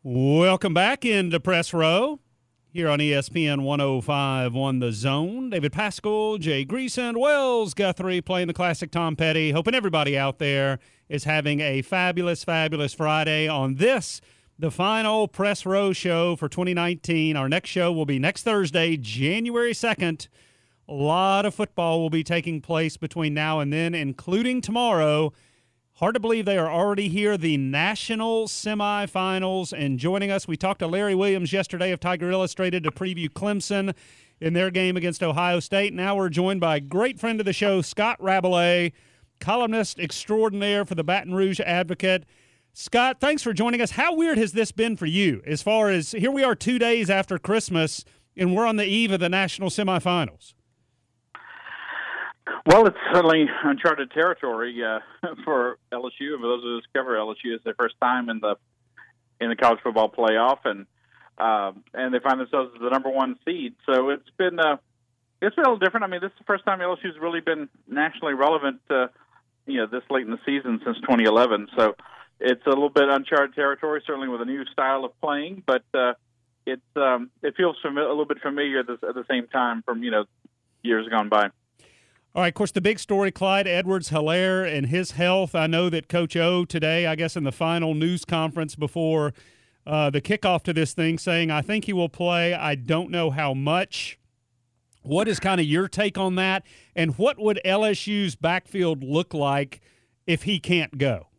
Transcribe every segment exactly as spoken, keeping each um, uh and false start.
Welcome back into Press Row here on E S P N one oh five on The Zone. David Pascal, Jay Greason, Wells Guthrie playing the classic Tom Petty. Hoping everybody out there is having a fabulous, fabulous Friday on this, the final Press Row show for twenty nineteen. Our next show will be next Thursday, January second. A lot of football will be taking place between now and then, including tomorrow. Hard to believe they are already here, the national semifinals. And joining us, we talked to Larry Williams yesterday of Tiger Illustrated to preview Clemson in their game against Ohio State. Now we're joined by a great friend of the show, Scott Rabelais, columnist extraordinaire for the Baton Rouge Advocate. Scott, thanks for joining us. How weird has this been for you as far as here we are two days after Christmas, and we're on the eve of the national semifinals? Well, it's certainly uncharted territory uh, for L S U. For those who discover L S U, it's their first time in the in the college football playoff, and uh, and they find themselves as the number one seed. So it's been uh, it's been a little different. I mean, this is the first time L S U's really been nationally relevant, uh, you know, this late in the season since twenty eleven. So it's a little bit uncharted territory, certainly with a new style of playing, but uh, it's um, it feels fami- a little bit familiar at the, at the same time from you know years gone by. All right, of course, the big story, Clyde Edwards-Helaire and his health. I know that Coach O today, I guess in the final news conference before uh, the kickoff to this thing, saying, I think he will play. I don't know how much. What is kind of your take on that? And what would L S U's backfield look like if he can't go?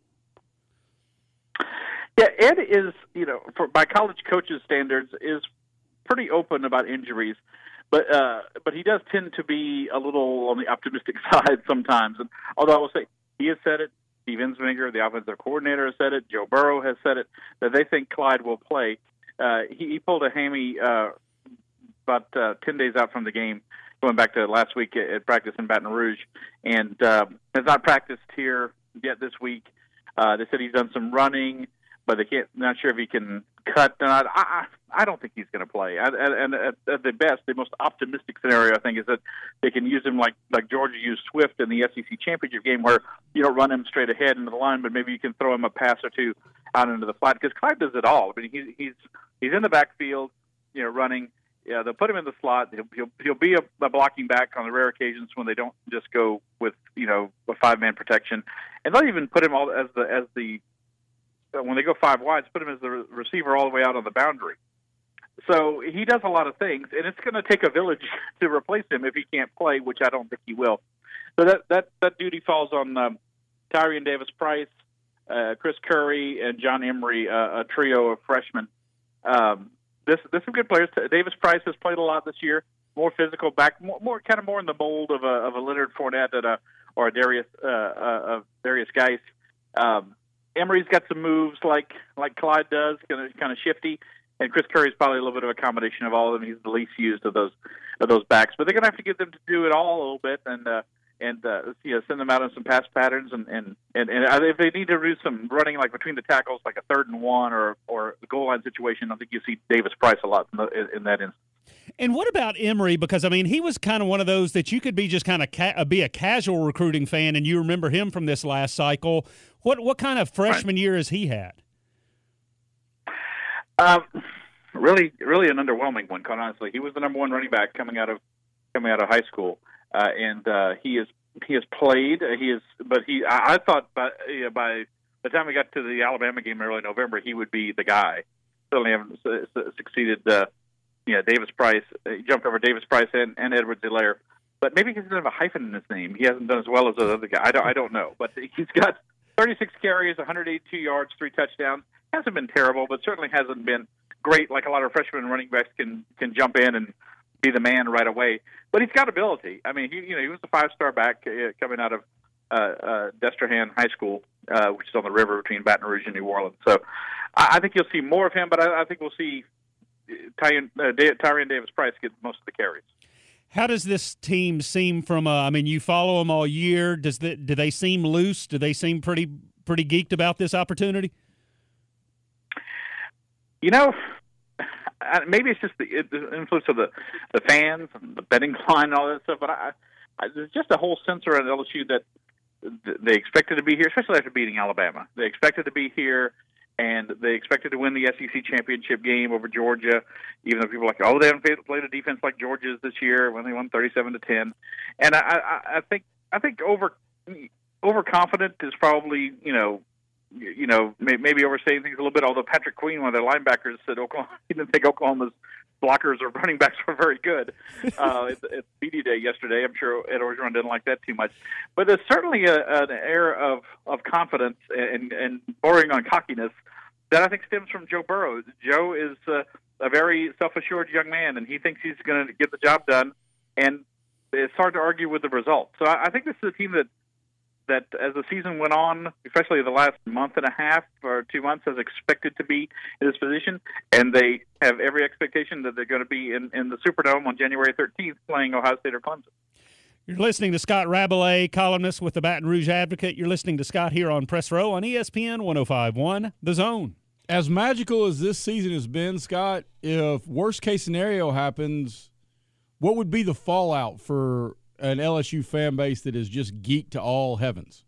Yeah, Ed is, you know, for, by college coaches' standards, is pretty open about injuries. But uh, but he does tend to be a little on the optimistic side sometimes. And although I will say he has said it, Steve Ensminger, the offensive coordinator, has said it, Joe Burrow has said it, that they think Clyde will play. Uh, he, he pulled a hammy uh, about uh, ten days out from the game, going back to last week at, at practice in Baton Rouge, and uh, has not practiced here yet this week. Uh, they said he's done some running, but they can't. Not sure if he can cut. And I, I, I don't think he's going to play. I, and at, at the best, the most optimistic scenario, I think, is that they can use him like like Georgia used Swift in the S E C championship game, where you don't run him straight ahead into the line, but maybe you can throw him a pass or two out into the flat. Because Clyde does it all. I mean, he's he's he's in the backfield, you know, running. Yeah, they'll put him in the slot. He'll he'll, he'll be a, a blocking back on the rare occasions when they don't just go with you know a five man protection, and they'll even put him all as the as the when they go five wides, put him as the receiver all the way out on the boundary. So he does a lot of things, and it's going to take a village to replace him if he can't play, which I don't think he will. So that that, that duty falls on um, Tyrion Davis-Price, uh, Chris Curry, and John Emery, uh, a trio of freshmen. Um, this this some good players. Davis-Price has played a lot this year, more physical, back more, more kind of more in the mold of a of a Leonard Fournette and a, or a Darius uh, uh, of Darius Geis. Um, Emery's got some moves like like Clyde does, kind of kind of shifty, and Chris Curry's probably a little bit of a combination of all of them. He's the least used of those of those backs, but they're going to have to get them to do it all a little bit and uh, and uh, you know send them out on some pass patterns and and, and and if they need to do some running like between the tackles, like a third and one or or the goal line situation, I think you see Davis-Price a lot in, the, in that instance. And what about Emery? Because, I mean, he was kind of one of those that you could be just kind of ca- be a casual recruiting fan, and you remember him from this last cycle. What what kind of freshman right. year has he had? Um, really, really an underwhelming one, quite honestly. He was the number one running back coming out of coming out of high school, uh, and uh, he is he has played. He is, but he I, I thought by you know, by the time we got to the Alabama game in early November, he would be the guy. Certainly haven't su- su- succeeded. Uh, Yeah, Davis-Price. He jumped over Davis-Price and, and Edwards-Helaire. But maybe he doesn't have a hyphen in his name. He hasn't done as well as the other guy. I don't, I don't know. But he's got thirty-six carries, one hundred eighty-two yards, three touchdowns. Hasn't been terrible, but certainly hasn't been great like a lot of freshman running backs can can jump in and be the man right away. But he's got ability. I mean, he you know he was a five-star back uh, coming out of uh, uh, Destrehan High School, uh, which is on the river between Baton Rouge and New Orleans. So I, I think you'll see more of him, but I, I think we'll see Tyrion, uh, Tyrion Davis-Price get most of the carries. How does this team seem from? Uh, I mean, you follow them all year. Does the, do they seem loose? Do they seem pretty pretty geeked about this opportunity? You know, maybe it's just the, the influence of the, the fans and the betting line and all that stuff. But I, I, there's just a whole sense around L S U that they expected to be here, especially after beating Alabama. They expected to be here, and they expected to win the S E C championship game over Georgia, even though people are like, oh, they haven't played a defense like Georgia's this year when they won thirty-seven to ten. And I, I, I think I think over overconfident is probably, you know, you know, maybe overstating things a little bit. Although Patrick Queen, one of their linebackers, said Oklahoma, he didn't think Oklahoma's blockers or running backs were very good uh, at, at media day yesterday. I'm sure Ed Orgeron didn't like that too much. But there's certainly a, an air of, of confidence and, and bordering on cockiness that I think stems from Joe Burrow. Joe is uh, a very self-assured young man, and he thinks he's going to get the job done, and it's hard to argue with the result. So I, I think this is a team that that as the season went on, especially the last month and a half or two months, has expected to be in this position, and they have every expectation that they're going to be in, in the Superdome on January thirteenth playing Ohio State or Clemson. You're listening to Scott Rabelais, columnist with the Baton Rouge Advocate. You're listening to Scott here on Press Row on E S P N one oh five point one, The Zone. As magical as this season has been, Scott, if worst-case scenario happens, what would be the fallout for an L S U fan base that is just geeked to all heavens?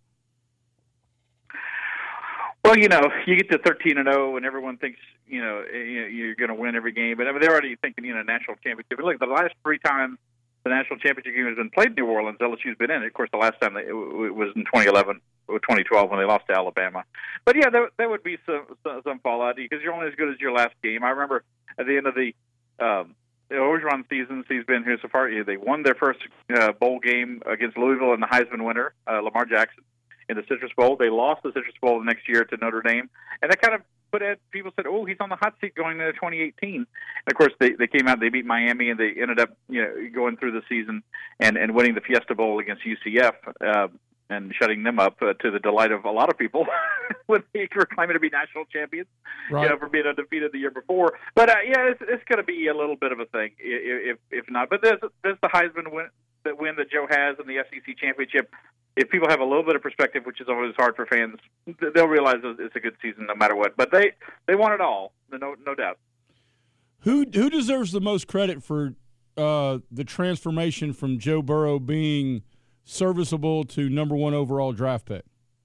Well, you know, you get to thirteen and oh, and everyone thinks, you know, you're going to win every game. But I mean, they're already thinking, you know, national championship. But look, the last three times the national championship game has been played in New Orleans, L S U's been in it. Of course, the last time they, it was in twenty eleven or twenty twelve when they lost to Alabama. But yeah, there, there would be some, some some fallout because you're only as good as your last game. I remember at the end of the um, the Orgeron seasons he's been here so far, they won their first uh, bowl game against Louisville and the Heisman winner, uh, Lamar Jackson, in the Citrus Bowl. They lost the Citrus Bowl the next year to Notre Dame, and that kind of put it, people said, oh, he's on the hot seat going into twenty eighteen. And of course, they, they came out, they beat Miami, and they ended up, you know, going through the season and, and winning the Fiesta Bowl against U C F uh, and shutting them up uh, to the delight of a lot of people when they were claiming to be national champions, right, you know, for being undefeated the year before. But uh, yeah, it's, it's going to be a little bit of a thing, if if not. But there's there's the Heisman win that win that Joe has in the S E C championship. If people have a little bit of perspective, which is always hard for fans, they'll realize it's a good season no matter what. But they, they want it all, no no doubt. Who who deserves the most credit for uh, the transformation from Joe Burrow being serviceable to number one overall draft pick?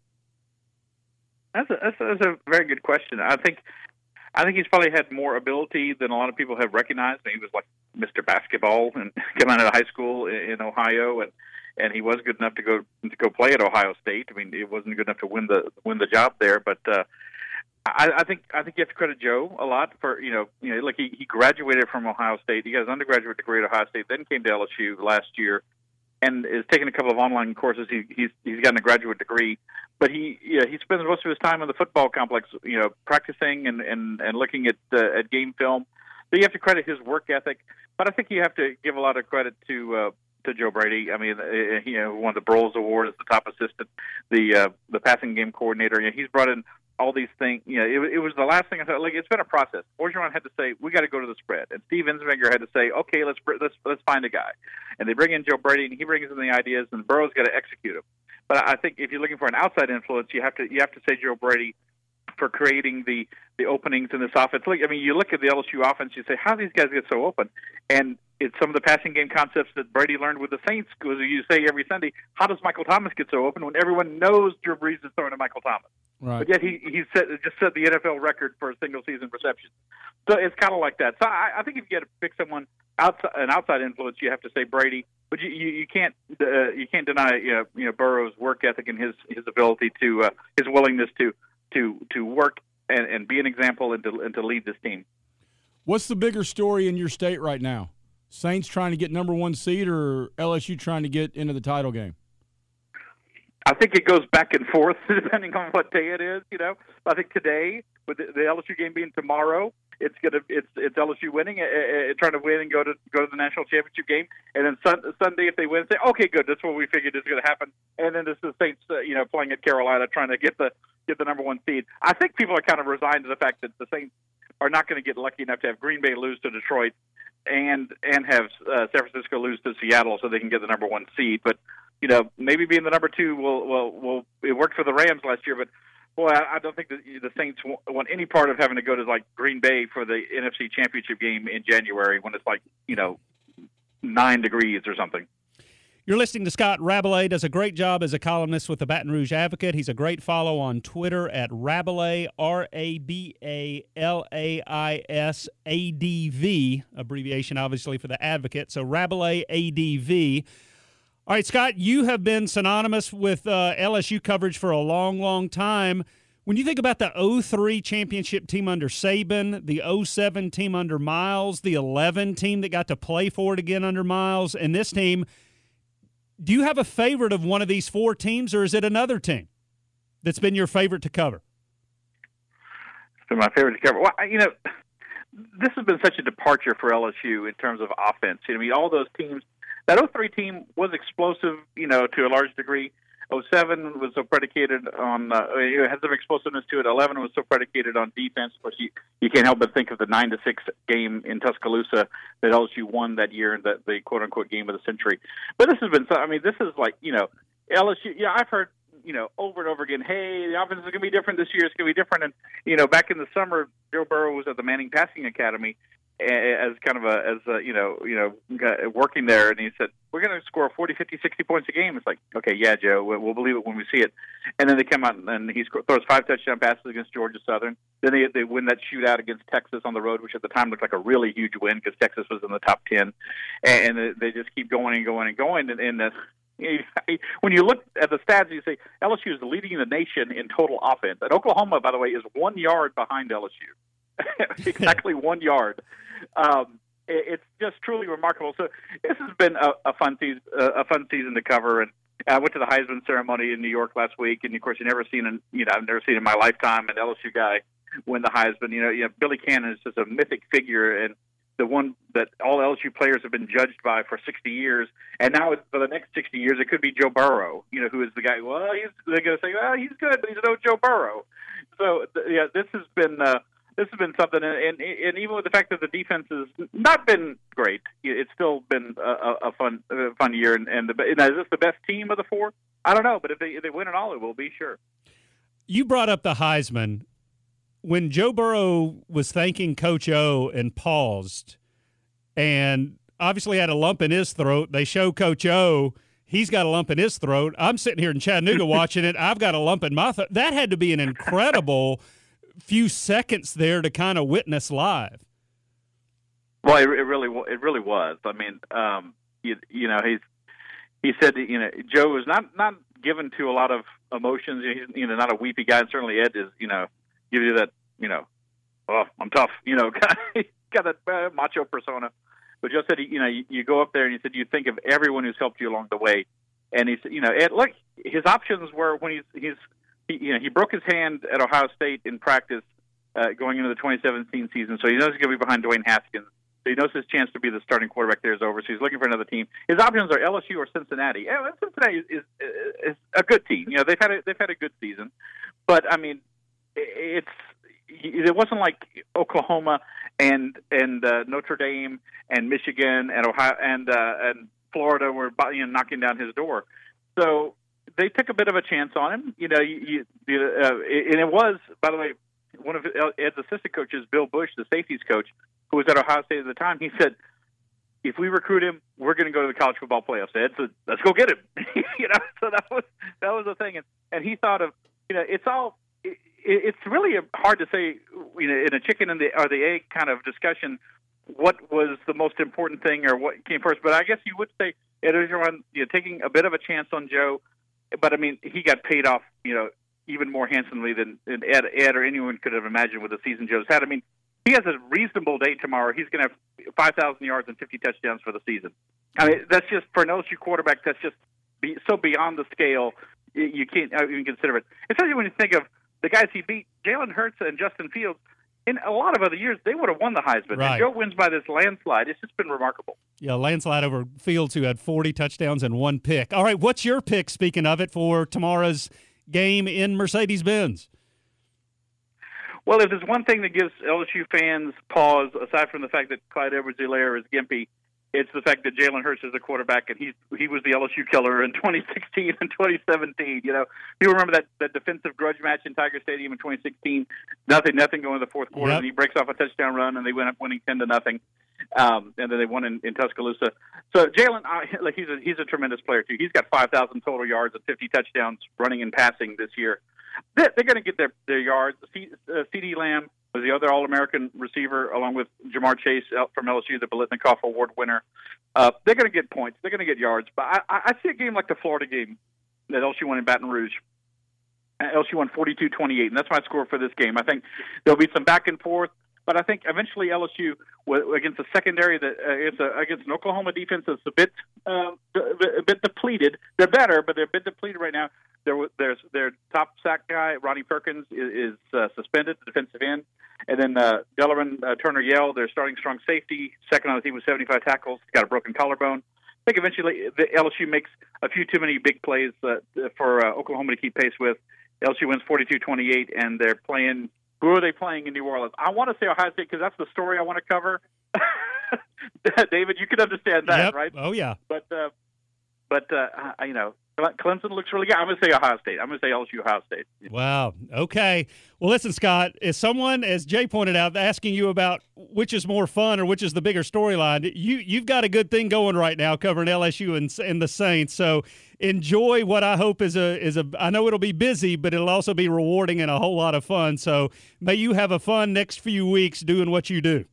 That's a, that's a, that's a very good question. I think I think he's probably had more ability than a lot of people have recognized. He was like Mister Basketball and coming out of high school in, in Ohio, and. And he was good enough to go to go play at Ohio State. I mean, it wasn't good enough to win the win the job there, but uh, I, I think I think you have to credit Joe a lot for you know you know like he, he graduated from Ohio State. He got his undergraduate degree at Ohio State, then came to L S U last year, and is taking a couple of online courses. He, he's he's gotten a graduate degree, but he yeah he spends most of his time in the football complex, you know, practicing and and, and looking at uh, at game film. So you have to credit his work ethic, but I think you have to give a lot of credit to. Uh, to Joe Brady. I mean, uh, you know, won the Broyles Award as the top assistant, the uh, the passing game coordinator. You know, he's brought in all these things. You know, it, it was the last thing I thought. Like, it's been a process. Orgeron had to say, we got to go to the spread, and Steve Ensminger had to say, okay, let's let's let's find a guy. And they bring in Joe Brady, and he brings in the ideas, and Burrow's got to execute them. But I think if you're looking for an outside influence, you have to you have to say Joe Brady for creating the the openings in this offense. Look, I mean, you look at the L S U offense, you say, how do these guys get so open? And it's some of the passing game concepts that Brady learned with the Saints. Because you say every Sunday, how does Michael Thomas get so open when everyone knows Drew Brees is throwing to Michael Thomas? Right. But yet he he set, just set the N F L record for a single season reception. So it's kind of like that. So I, I think if you got to pick someone outside an outside influence, you have to say Brady. But you you, you can't uh, you can't deny you know, you know Burrow's work ethic and his his ability to uh, his willingness to to to work and, and be an example and to and to lead this team. What's the bigger story in your state right now? Saints trying to get number one seed or L S U trying to get into the title game? I think it goes back and forth depending on what day it is. You know, I think today with the, the L S U game being tomorrow, it's gonna it's it's L S U winning, uh, uh, trying to win and go to go to the national championship game, and then sun, Sunday if they win, say okay, good, that's what we figured is going to happen, and then it's the Saints, uh, you know, playing at Carolina, trying to get the get the number one seed. I think people are kind of resigned to the fact that the Saints are not going to get lucky enough to have Green Bay lose to Detroit and and have uh, San Francisco lose to Seattle so they can get the number one seed. But you know, maybe being the number two will will will it worked for the Rams last year, but boy, I, I don't think that the Saints want any part of having to go to like Green Bay for the N F C Championship game in January when it's like you know nine degrees or something. You're listening to Scott Rabelais. Does a great job as a columnist with the Baton Rouge Advocate. He's a great follow on Twitter at Rabelais, R A B A L A I S A D V, abbreviation obviously for the Advocate. So Rabelais A D V. All right, Scott, you have been synonymous with uh, L S U coverage for a long, long time. When you think about the oh three championship team under Saban, the oh seven team under Miles, the eleven team that got to play for it again under Miles, and this team, do you have a favorite of one of these four teams, or is it another team that's been your favorite to cover? It's been my favorite to cover. Well, you know, this has been such a departure for L S U in terms of offense. I mean, all those teams, that oh three team was explosive, you know, to a large degree. oh seven was so predicated on, uh, it had some explosiveness to it. eleven was so predicated on defense. Of course, you, you can't help but think of the nine to six game in Tuscaloosa that L S U won that year, the, the quote-unquote game of the century. But this has been, I mean, this is like, you know, L S U, yeah, I've heard, you know, over and over again, hey, the offense is going to be different this year. It's going to be different. And, you know, back in the summer, Joe Burrow was at the Manning Passing Academy as kind of a, as a, you know, you know, working there, and he said, we're going to score forty, fifty, sixty points a game. It's like, okay, yeah, Joe, we'll believe it when we see it. And then they come out and he throws five touchdown passes against Georgia Southern. Then they they win that shootout against Texas on the road, which at the time looked like a really huge win because Texas was in the top ten. And they just keep going and going and going. And, and uh, when you look at the stats, you say L S U is leading the nation in total offense. And Oklahoma, by the way, is one yard behind L S U. Exactly one yard. Um, it, it's just truly remarkable. So this has been a, a fun season, a fun season to cover. And I went to the Heisman ceremony in New York last week, and of course, you never seen, an, you know, I've never seen in my lifetime an L S U guy win the Heisman. You know, you know, Billy Cannon is just a mythic figure, and the one that all L S U players have been judged by for sixty years. And now for the next sixty years, it could be Joe Burrow, you know, who is the guy, well, he's, they're going to say, well, he's good, but he's no Joe Burrow. So, yeah, this has been, uh, this has been something. And, and, and even with the fact that the defense has not been great, it's still been a, a fun, a fun year. And, and, the, and is this the best team of the four? I don't know, but if they, if they win it all, it will be, sure. You brought up the Heisman. When Joe Burrow was thanking Coach O and paused and obviously had a lump in his throat, they show Coach O, he's got a lump in his throat. I'm sitting here in Chattanooga watching it. I've got a lump in my throat. That had to be an incredible few seconds there to kind of witness live. Well, it, it really it really was. I mean, um, you, you know, he's he said that, you know, Joe was not, not given to a lot of emotions. He's, you know, not a weepy guy. And certainly Ed is, you know, give you that, you know, oh, I'm tough, you know, got that uh, macho persona. But Joe said, you know, you, you go up there and he said, you think of everyone who's helped you along the way. And he said, you know, Ed, look, his options were when he's, he's, he, you know, he broke his hand at Ohio State in practice uh, going into the twenty seventeen season. So he knows he's going to be behind Dwayne Haskins. So he knows his chance to be the starting quarterback there is over. So he's looking for another team. His options are L S U or Cincinnati. Yeah, Cincinnati is, is, is a good team. You know, they've had a, they've had a good season, but I mean, it's, it wasn't like Oklahoma and and uh, Notre Dame and Michigan and Ohio and uh, and Florida were, you know, knocking down his door. So they took a bit of a chance on him. You know, you, you, uh, and it was, by the way, one of Ed's assistant coaches, Bill Bush, the safeties coach, who was at Ohio State at the time. He said, "If we recruit him, we're going to go to the college football playoffs." Ed said, "Let's go get him." You know, so that was that was the thing, and and he thought of, you know, it's all. It's really hard to say, you know, in a chicken and the or the egg kind of discussion, what was the most important thing or what came first. But I guess you would say Ed Orgeron, you know, taking a bit of a chance on Joe, but I mean, he got paid off, you know, even more handsomely than, than Ed, Ed or anyone could have imagined with the season Joe's had. I mean, he has a reasonable day tomorrow. He's going to have five thousand yards and fifty touchdowns for the season. I mean, that's just for an L S U quarterback. That's just be, so beyond the scale. You can't even consider it, especially when you think of the guys he beat, Jalen Hurts and Justin Fields. In a lot of other years, they would have won the Heisman. Right. And Joe wins by this landslide. It's just been remarkable. Yeah, landslide over Fields, who had forty touchdowns and one pick. All right, what's your pick, speaking of it, for tomorrow's game in Mercedes-Benz? Well, if there's one thing that gives L S U fans pause, aside from the fact that Clyde Edwards-Helaire is gimpy, it's the fact that Jalen Hurts is the quarterback, and he's he was the L S U killer in twenty sixteen and twenty seventeen. You know, you remember that, that defensive grudge match in Tiger Stadium in twenty sixteen? Nothing, nothing going to the fourth quarter, yep. And he breaks off a touchdown run, and they went up winning ten to nothing. Um, and then they won in, in Tuscaloosa. So Jalen, uh, like he's a he's a tremendous player too. He's got five thousand total yards and fifty touchdowns running and passing this year. They're, they're going to get their their yards. C, uh, CeeDee Lamb was the other All-American receiver, along with Jamar Chase out from L S U, the Biletnikoff Award winner. Uh, they're going to get points. They're going to get yards. But I, I see a game like the Florida game that L S U won in Baton Rouge. L S U won forty-two twenty-eight, and that's my score for this game. I think there'll be some back and forth. But I think eventually L S U against a secondary that uh, against, a, against an Oklahoma defense that's a bit uh, a bit depleted. They're better, but they're a bit depleted right now. There, there's their top sack guy, Ronnie Perkins, is, is uh, suspended, the defensive end, and then uh, Delavan uh, Turner Yell, their starting strong safety, second on the team with seventy-five tackles, got a broken collarbone. I think eventually the L S U makes a few too many big plays uh, for uh, Oklahoma to keep pace with. L S U wins forty-two twenty-eight, and they're playing. Who are they playing in New Orleans? I want to say Ohio State because that's the story I want to cover. David, you can understand that, yep. right? Oh, yeah. But, uh, but uh, you know, Clemson looks really good. I'm going to say Ohio State. I'm going to say L S U Ohio State. Wow. Okay. Well, listen, Scott, is someone, as Jay pointed out, asking you about which is more fun or which is the bigger storyline, you, you've got a good thing going right now covering L S U and, and the Saints. So enjoy what I hope is a is a. I know it'll be busy, but it'll also be rewarding and a whole lot of fun. So may you have a fun next few weeks doing what you do.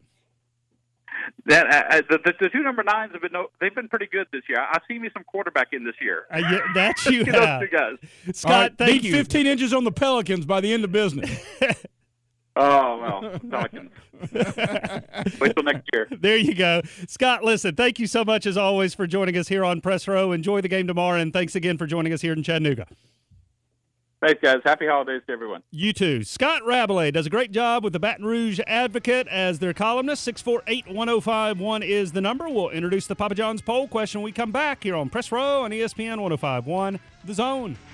That uh, the, the the two number nines have been no, they've been pretty good this year. I, I see me some quarterback in this year. Uh, yeah, that you have, those two guys. Scott. Right, thank need you. fifteen inches on the Pelicans by the end of business. Oh well, Pelicans. Wait till next year. There you go, Scott. Listen, thank you so much as always for joining us here on Press Row. Enjoy the game tomorrow, and thanks again for joining us here in Chattanooga. Thanks, guys. Happy holidays to everyone. You too. Scott Rabelais does a great job with the Baton Rouge Advocate as their columnist. six four eight, one oh five one is the number. We'll introduce the Papa John's poll question when we come back here on Press Row on E S P N one oh five point one The Zone.